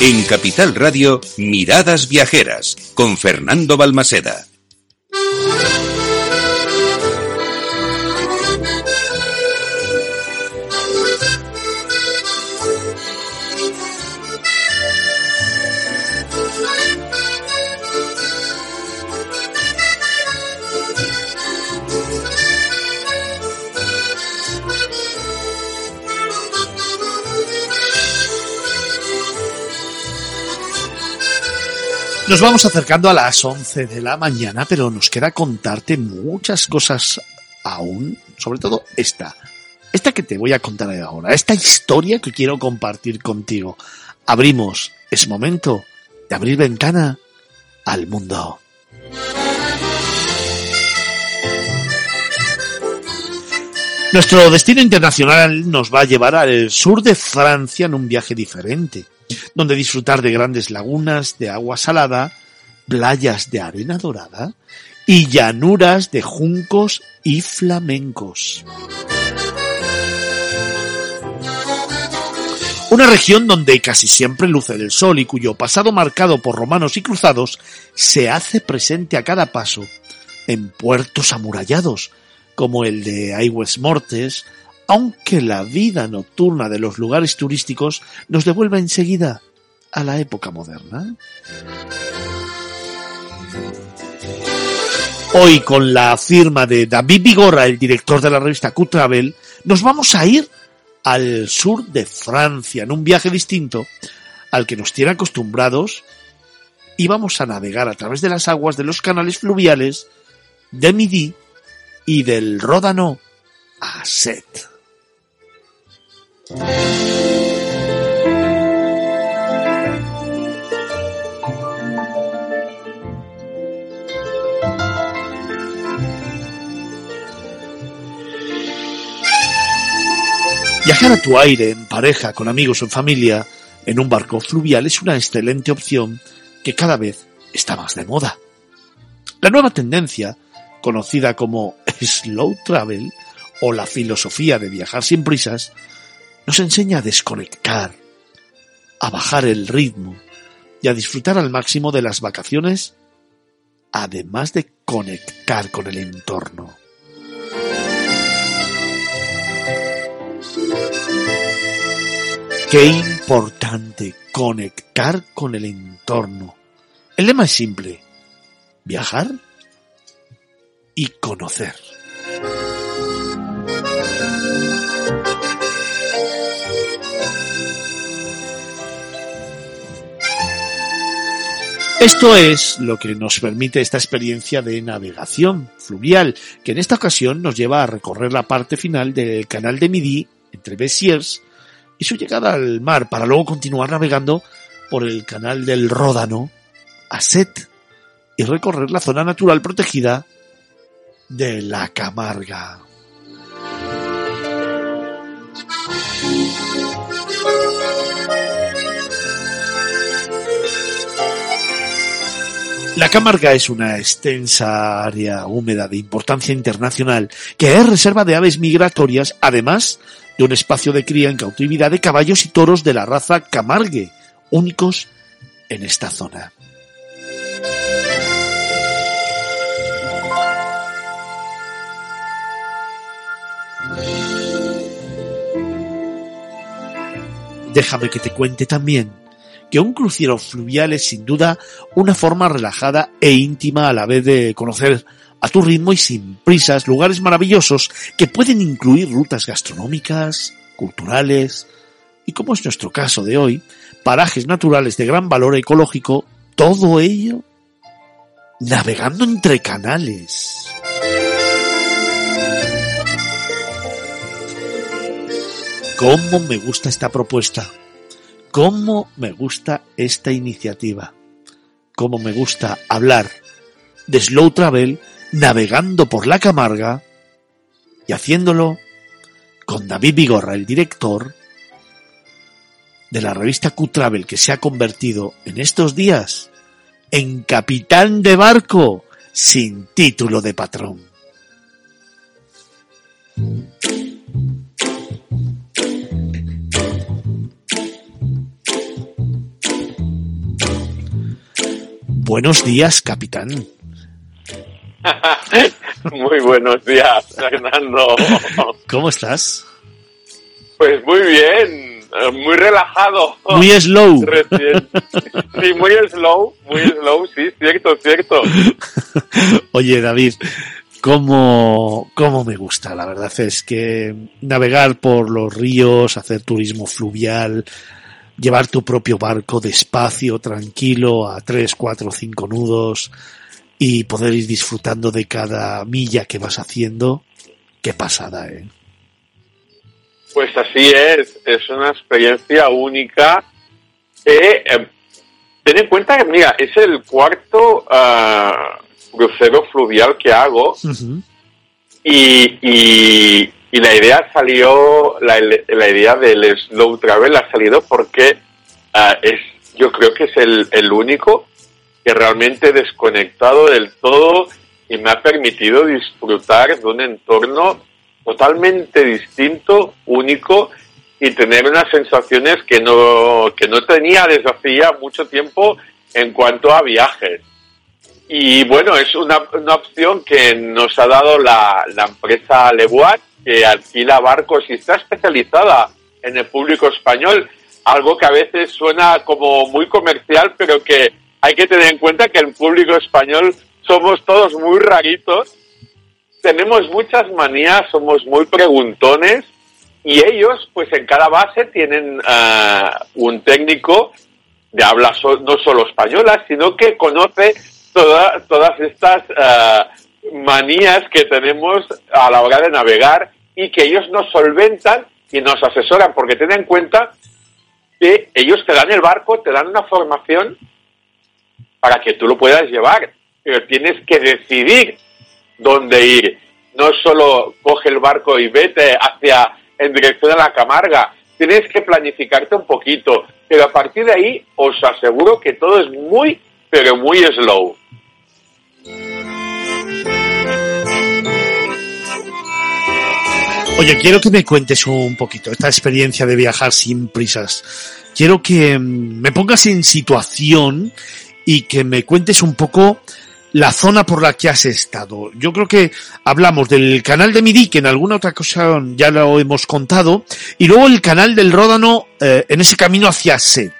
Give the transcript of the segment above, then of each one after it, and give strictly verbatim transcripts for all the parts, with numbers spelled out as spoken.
En Capital Radio, Miradas Viajeras, con Fernando Balmaseda. Nos vamos acercando a las once de la mañana, pero nos queda contarte muchas cosas aún, sobre todo esta, esta que te voy a contar ahora, esta historia que quiero compartir contigo. Abrimos, es momento de abrir ventana al mundo. Nuestro destino internacional nos va a llevar al sur de Francia en un viaje diferente, donde disfrutar de grandes lagunas de agua salada, playas de arena dorada y llanuras de juncos y flamencos. Una región donde casi siempre luce el sol y cuyo pasado marcado por romanos y cruzados se hace presente a cada paso en puertos amurallados como el de Aigües-Mortes, aunque la vida nocturna de los lugares turísticos nos devuelva enseguida a la época moderna. Hoy, con la firma de David Vigorra, el director de la revista Q-Travel, nos vamos a ir al sur de Francia en un viaje distinto al que nos tiene acostumbrados y vamos a navegar a través de las aguas de los canales fluviales de Midi y del Ródano a Sète. Viajar a tu aire, en pareja, con amigos o en familia, en un barco fluvial es una excelente opción que cada vez está más de moda. La nueva tendencia, conocida como slow travel o la filosofía de viajar sin prisas, nos enseña a desconectar, a bajar el ritmo y a disfrutar al máximo de las vacaciones, además de conectar con el entorno. Qué importante conectar con el entorno. El lema es simple: viajar y conocer. Esto es lo que nos permite esta experiencia de navegación fluvial, que en esta ocasión nos lleva a recorrer la parte final del canal de Midi, entre Béziers y su llegada al mar, para luego continuar navegando por el canal del Ródano a Sète y recorrer la zona natural protegida de la Camarga. La Camarga es una extensa área húmeda de importancia internacional que es reserva de aves migratorias, además de un espacio de cría en cautividad de caballos y toros de la raza Camargue, únicos en esta zona. Déjame que te cuente también que un crucero fluvial es sin duda una forma relajada e íntima a la vez de conocer a tu ritmo y sin prisas lugares maravillosos que pueden incluir rutas gastronómicas, culturales y, como es nuestro caso de hoy, parajes naturales de gran valor ecológico, todo ello navegando entre canales. ¿Cómo me gusta esta propuesta? ¿Cómo me gusta esta iniciativa? ¿Cómo me gusta hablar de slow travel navegando por la Camarga y haciéndolo con David Vigorra, el director de la revista Q-Travel, que se ha convertido en estos días en capitán de barco sin título de patrón? Buenos días, capitán. Muy buenos días, Fernando. ¿Cómo estás? Pues muy bien, muy relajado. Muy slow. Recién. Sí, muy slow, muy slow, sí, cierto, cierto. Oye, David, ¿cómo, cómo me gusta? La verdad es que navegar por los ríos, hacer turismo fluvial, llevar tu propio barco despacio, tranquilo, a tres, cuatro, cinco nudos y poder ir disfrutando de cada milla que vas haciendo. Qué pasada, ¿eh? Pues así es, es una experiencia única. Eh, eh, ten en cuenta que, mira, es el cuarto uh, crucero fluvial que hago. Uh-huh. y, y, y la idea salió, la, la idea del slow travel ha salido porque uh, es, yo creo que es el, el único que realmente he desconectado del todo y me ha permitido disfrutar de un entorno totalmente distinto, único, y tener unas sensaciones que no que no tenía desde hacía mucho tiempo en cuanto a viajes. Y bueno, es una, una opción que nos ha dado la, la empresa Lebuat, que alquila barcos y está especializada en el público español, algo que a veces suena como muy comercial, pero que hay que tener en cuenta que el público español somos todos muy raritos. Tenemos muchas manías, somos muy preguntones y ellos, pues en cada base tienen uh, un técnico de habla so- no solo española, sino que conoce toda, todas estas uh, manías que tenemos a la hora de navegar y que ellos nos solventan y nos asesoran, porque ten en cuenta que ellos te dan el barco, te dan una formación para que tú lo puedas llevar, pero tienes que decidir dónde ir. No solo coge el barco y vete hacia en dirección a la Camarga, tienes que planificarte un poquito, pero a partir de ahí os aseguro que todo es muy, pero muy slow. Oye, quiero que me cuentes un poquito esta experiencia de viajar sin prisas. Quiero que me pongas en situación y que me cuentes un poco la zona por la que has estado. Yo creo que hablamos del canal de Midi, que en alguna otra cosa ya lo hemos contado, y luego el canal del Ródano eh, en ese camino hacia Sète.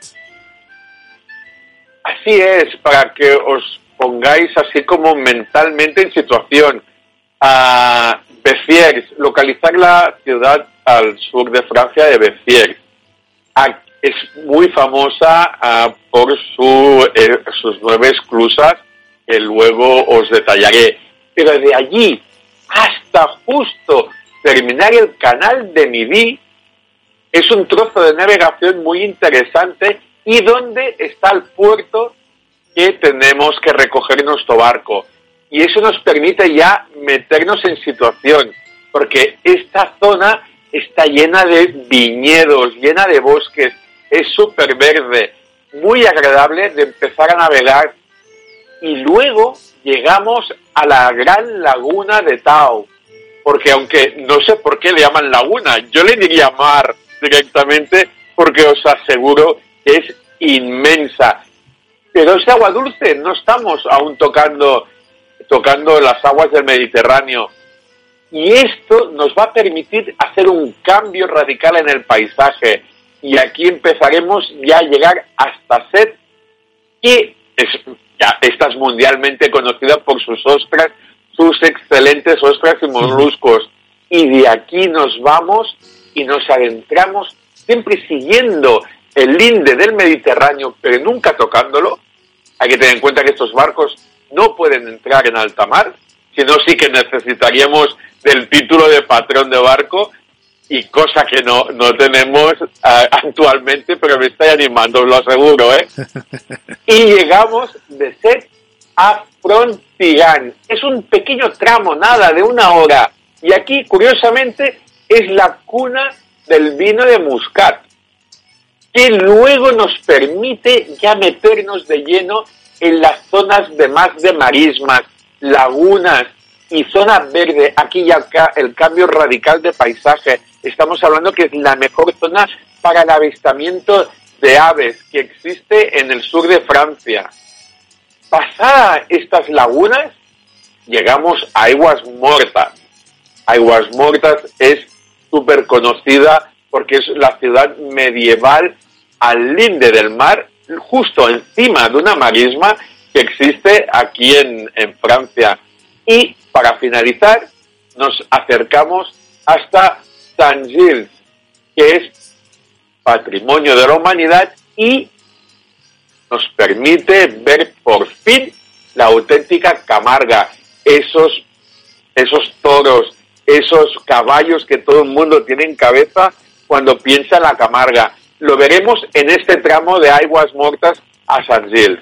Así es, para que os pongáis así como mentalmente en situación. A Béziers, localizar la ciudad al sur de Francia de Béziers. Es muy famosa uh, por su, eh, sus nueve esclusas, que luego os detallaré. Pero de allí hasta justo terminar el canal de Midi es un trozo de navegación muy interesante y donde está el puerto que tenemos que recoger nuestro barco. Y eso nos permite ya meternos en situación, porque esta zona está llena de viñedos, llena de bosques, es súper verde, muy agradable de empezar a navegar. Y luego llegamos a la gran laguna de Tao, porque aunque no sé por qué le llaman laguna, yo le diría mar directamente, porque os aseguro que es inmensa. Pero es agua dulce, no estamos aún tocando, tocando las aguas del Mediterráneo. Y esto nos va a permitir hacer un cambio radical en el paisaje. Y aquí empezaremos ya a llegar hasta Sète, que es... Ya, esta es mundialmente conocida por sus ostras, sus excelentes ostras y moluscos. Y de aquí nos vamos y nos adentramos siempre siguiendo el linde del Mediterráneo, pero nunca tocándolo. Hay que tener en cuenta que estos barcos no pueden entrar en alta mar, sino sí que necesitaríamos del título de patrón de barco, y cosa que no, no tenemos uh, actualmente, pero me estoy animando, os lo aseguro, ¿eh? Y llegamos de Sète a Frontignan. Es un pequeño tramo, nada, de una hora. Y aquí, curiosamente, es la cuna del vino de Muscat, que luego nos permite ya meternos de lleno en las zonas de más de marismas, lagunas y zona verde. Aquí ya el cambio radical de paisaje. Estamos hablando que es la mejor zona para el avistamiento de aves que existe en el sur de Francia. Pasadas estas lagunas, llegamos a Aigües Mortes. Aigües Mortes es súper conocida porque es la ciudad medieval al linde del mar, justo encima de una marisma que existe aquí en, en Francia. Y para finalizar, nos acercamos hasta Saint-Gilles, que es patrimonio de la humanidad y nos permite ver por fin la auténtica Camarga, esos, esos toros, esos caballos que todo el mundo tiene en cabeza cuando piensa en la Camarga. Lo veremos en este tramo de Aigües Mortes a Saint-Gilles.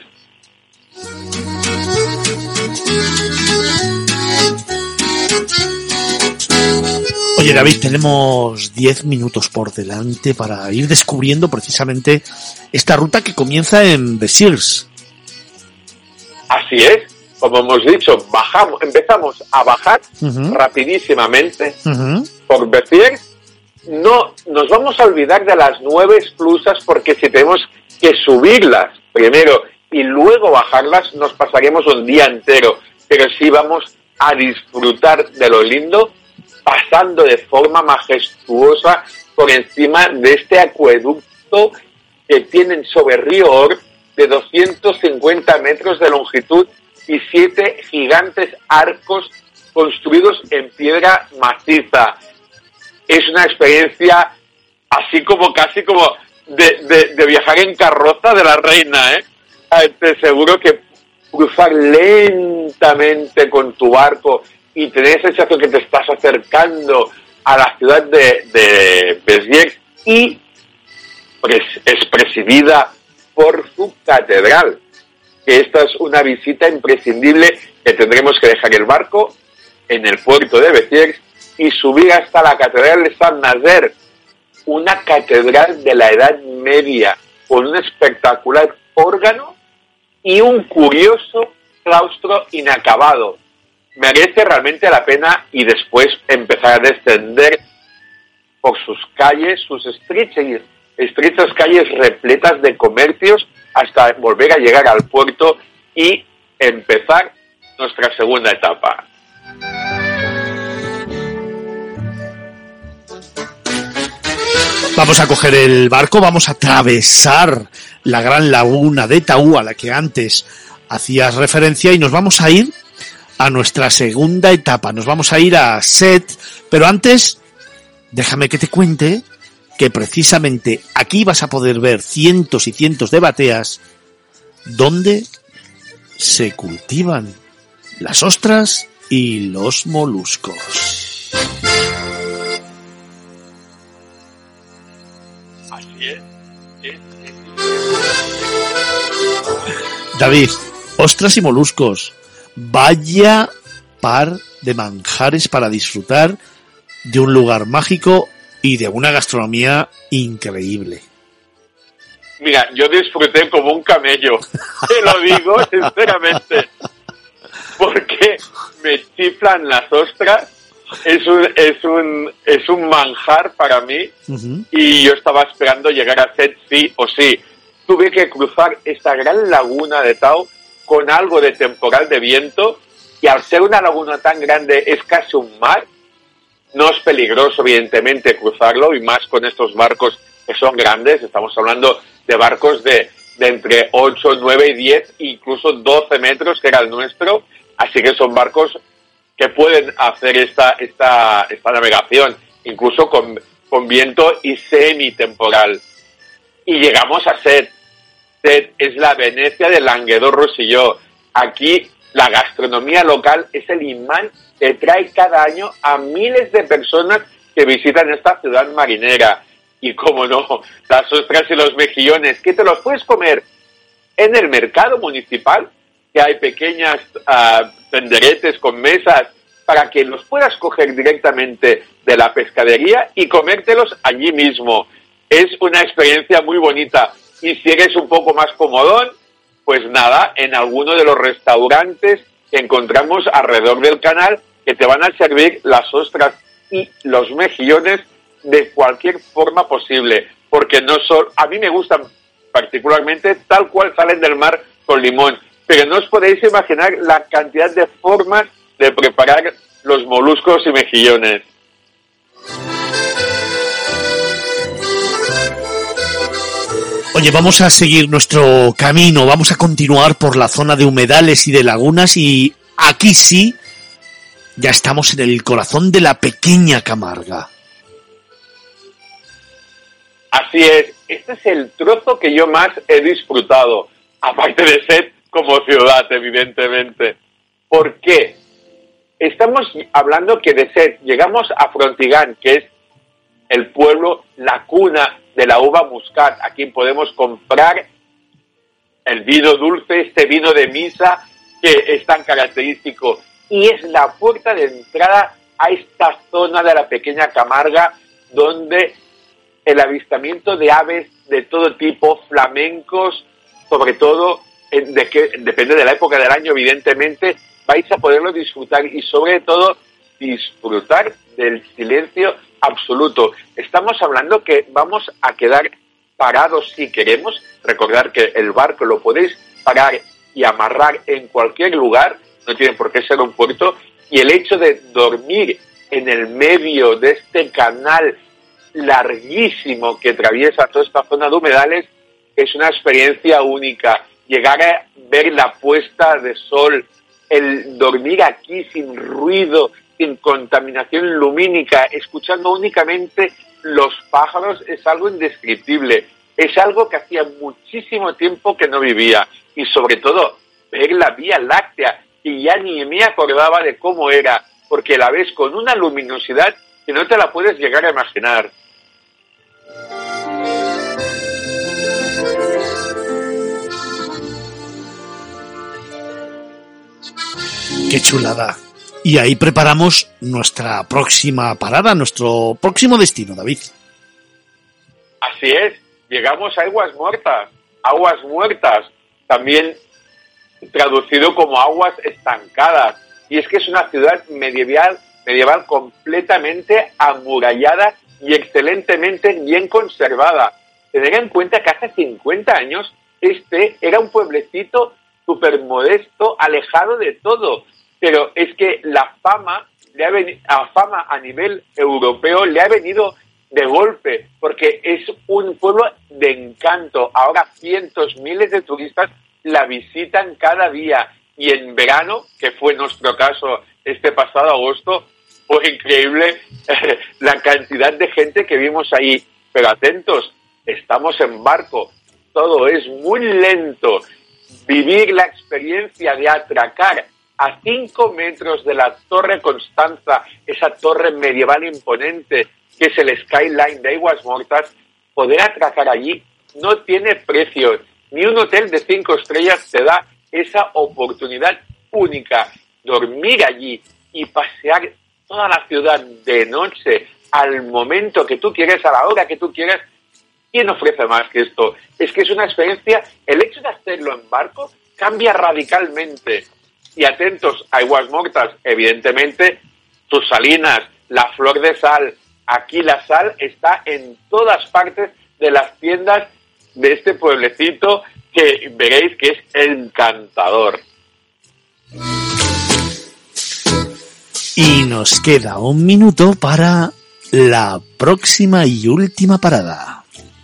Oye, David, tenemos diez minutos por delante para ir descubriendo precisamente esta ruta que comienza en Béziers. Así es, como hemos dicho, bajamos, empezamos a bajar uh-huh. rapidísimamente uh-huh. por Béziers. No nos vamos a olvidar de las nueve esclusas, porque si tenemos que subirlas primero y luego bajarlas, nos pasaremos un día entero. Pero sí vamos a disfrutar de lo lindo, pasando de forma majestuosa por encima de este acueducto que tienen sobre Río Or de doscientos cincuenta metros de longitud y siete gigantes arcos construidos en piedra maciza. Es una experiencia así como casi como de, de, de viajar en carroza de la reina, ¿eh? Te aseguro que cruzar lentamente con tu barco y tener esa sensación que te estás acercando a la ciudad de, de Béziers y pues, es presidida por su catedral, que esta es una visita imprescindible, que tendremos que dejar el barco en el puerto de Béziers y subir hasta la catedral de Saint-Nazaire, una catedral de la Edad Media con un espectacular órgano y un curioso claustro inacabado. Merece realmente la pena y después empezar a descender por sus calles, sus estrechas, estrechas calles repletas de comercios hasta volver a llegar al puerto y empezar nuestra segunda etapa. Vamos a coger el barco, vamos a atravesar la gran laguna de Taú a la que antes hacías referencia y nos vamos a ir a nuestra segunda etapa. Nos vamos a ir a Sète, pero antes déjame que te cuente que precisamente aquí vas a poder ver cientos y cientos de bateas donde se cultivan las ostras y los moluscos. Así es. David, ostras y moluscos. Vaya par de manjares para disfrutar de un lugar mágico y de una gastronomía increíble. Mira, yo disfruté como un camello, te lo digo sinceramente, porque me chiflan las ostras, es un, es un, es un manjar para mí, uh-huh. y yo estaba esperando llegar a Sète sí o sí. Tuve que cruzar esta gran laguna de Taú con algo de temporal de viento, y al ser una laguna tan grande es casi un mar. No es peligroso, evidentemente, cruzarlo, y más con estos barcos que son grandes. Estamos hablando de barcos de, de entre ocho, nueve y diez, incluso doce metros, que era el nuestro. Así que son barcos que pueden hacer esta, esta, esta navegación, incluso con, con viento y semitemporal. Y llegamos a Sète. Sète es la Venecia de Languedoc-Roussillon. Aquí la gastronomía local es el imán que trae cada año a miles de personas que visitan esta ciudad marinera. Y cómo no, las ostras y los mejillones, que te los puedes comer en el mercado municipal, que hay pequeñas uh, tenderetes con mesas para que los puedas coger directamente de la pescadería y comértelos allí mismo. Es una experiencia muy bonita. Y si eres un poco más comodón, pues nada, en alguno de los restaurantes que encontramos alrededor del canal, que te van a servir las ostras y los mejillones de cualquier forma posible, porque no son, a mí me gustan particularmente tal cual salen del mar con limón, pero no os podéis imaginar la cantidad de formas de preparar los moluscos y mejillones. Oye, vamos a seguir nuestro camino, vamos a continuar por la zona de humedales y de lagunas y aquí sí, ya estamos en el corazón de la pequeña Camarga. Así es, este es el trozo que yo más he disfrutado, aparte de ser como ciudad, evidentemente. ¿Por qué? Estamos hablando que de Set llegamos a Frontigán, que es el pueblo, la cuna de la uva muscat. Aquí podemos comprar el vino dulce, este vino de misa que es tan característico. Y es la puerta de entrada a esta zona de la pequeña Camarga, donde el avistamiento de aves de todo tipo, flamencos, sobre todo, de que, depende de la época del año, evidentemente, vais a poderlo disfrutar y sobre todo disfrutar del silencio absoluto. Estamos hablando que vamos a quedar parados si queremos. Recordar que el barco lo podéis parar y amarrar en cualquier lugar, no tiene por qué ser un puerto, y el hecho de dormir en el medio de este canal larguísimo que atraviesa toda esta zona de humedales es una experiencia única. Llegar a ver la puesta de sol, el dormir aquí sin ruido, sin contaminación lumínica, escuchando únicamente los pájaros, es algo indescriptible. Es algo que hacía muchísimo tiempo que no vivía. Y sobre todo, ver la Vía Láctea, y ya ni me acordaba de cómo era, porque la ves con una luminosidad que no te la puedes llegar a imaginar. ¡Qué chulada! Y ahí preparamos nuestra próxima parada, nuestro próximo destino, David. Así es, llegamos a Aguas Muertas, Aguas Muertas, también traducido como aguas estancadas. Y es que es una ciudad medieval, medieval completamente amurallada y excelentemente bien conservada. Tener en cuenta que hace cincuenta años este era un pueblecito súper modesto, alejado de todo. Pero es que la fama, le ha venido, la fama a nivel europeo le ha venido de golpe, porque es un pueblo de encanto. Ahora cientos, miles de turistas la visitan cada día. Y en verano, que fue nuestro caso este pasado agosto, fue increíble la cantidad de gente que vimos ahí. Pero atentos, estamos en barco, todo es muy lento. Vivir la experiencia de atracar a cinco metros de la Torre Constanza, esa torre medieval imponente que es el skyline de Aguas Muertas, poder atracar allí no tiene precio. Ni un hotel de cinco estrellas te da esa oportunidad única. Dormir allí y pasear toda la ciudad de noche al momento que tú quieres, a la hora que tú quieras. ¿Quién ofrece más que esto? Es que es una experiencia, el hecho de hacerlo en barco cambia radicalmente. Y atentos, Aguas Muertas, evidentemente, sus salinas, la flor de sal. Aquí la sal está en todas partes de las tiendas de este pueblecito que veréis que es encantador. Y nos queda un minuto para la próxima y última parada.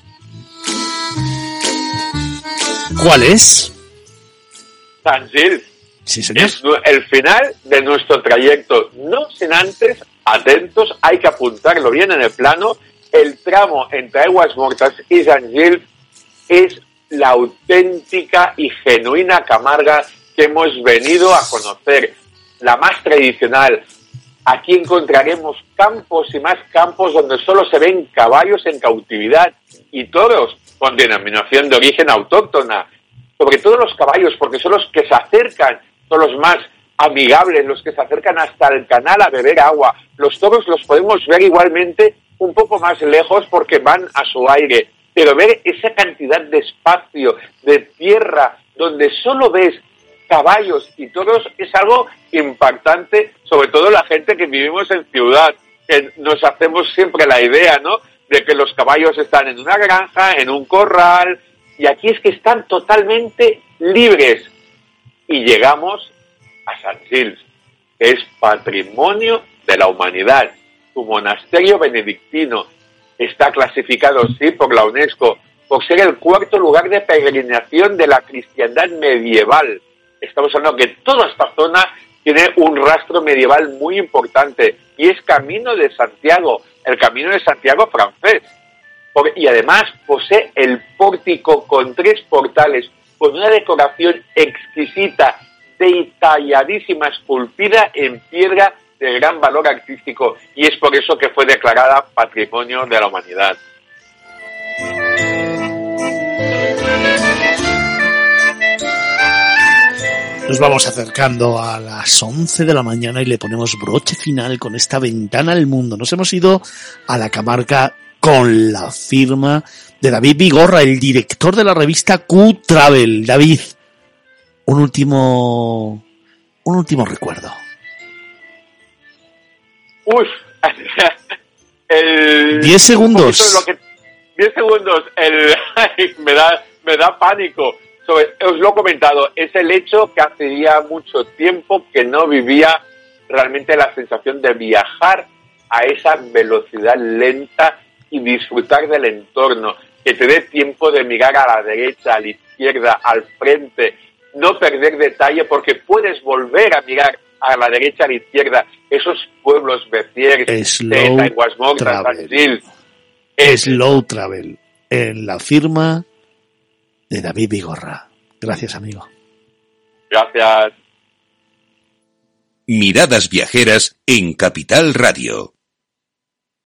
¿Cuál es? San Gil. Sí, señor. Es el final de nuestro trayecto. No sin antes, atentos, hay que apuntarlo bien en el plano. El tramo entre Aguas Muertas y San Gil es la auténtica y genuina Camarga que hemos venido a conocer, la más tradicional. Aquí encontraremos campos y más campos donde solo se ven caballos en cautividad y toros con denominación de origen autóctona. Sobre todo los caballos, porque son los que se acercan, son los más amigables, los que se acercan hasta el canal a beber agua. Los toros los podemos ver igualmente un poco más lejos porque van a su aire, pero ver esa cantidad de espacio, de tierra, donde solo ves caballos y toros es algo impactante, sobre todo la gente que vivimos en ciudad, que nos hacemos siempre la idea, ¿no?, de que los caballos están en una granja, en un corral, y aquí es que están totalmente libres. y llegamos a Sant Gils, que es patrimonio de la humanidad. Su monasterio benedictino está clasificado, sí, por la UNESCO, por ser el cuarto lugar de peregrinación de la cristiandad medieval. Estamos hablando que toda esta zona tiene un rastro medieval muy importante y es Camino de Santiago, el Camino de Santiago francés. Por, y además posee el pórtico con tres portales, con una decoración exquisita, detalladísima, esculpida en piedra de gran valor artístico, y es por eso que fue declarada Patrimonio de la Humanidad. Nos vamos acercando a las once de la mañana y le ponemos broche final con esta ventana al mundo. Nos hemos ido a la Camarca con la firma de David Vigorra, el director de la revista Q Travel. David, un último, un último recuerdo. Uf, el... Diez segundos. Lo que, diez segundos, el, me da, me da pánico. Os lo he comentado, es el hecho que hacía mucho tiempo que no vivía realmente la sensación de viajar a esa velocidad lenta y disfrutar del entorno, que te dé tiempo de mirar a la derecha, a la izquierda, al frente, no perder detalle, porque puedes volver a mirar a la derecha, a la izquierda, esos pueblos Beciers, Teta, Guasmorta, Sant Gils. Slow Travel, en la firma de David Vigorra. Gracias, amigo. Gracias. Miradas Viajeras en Capital Radio.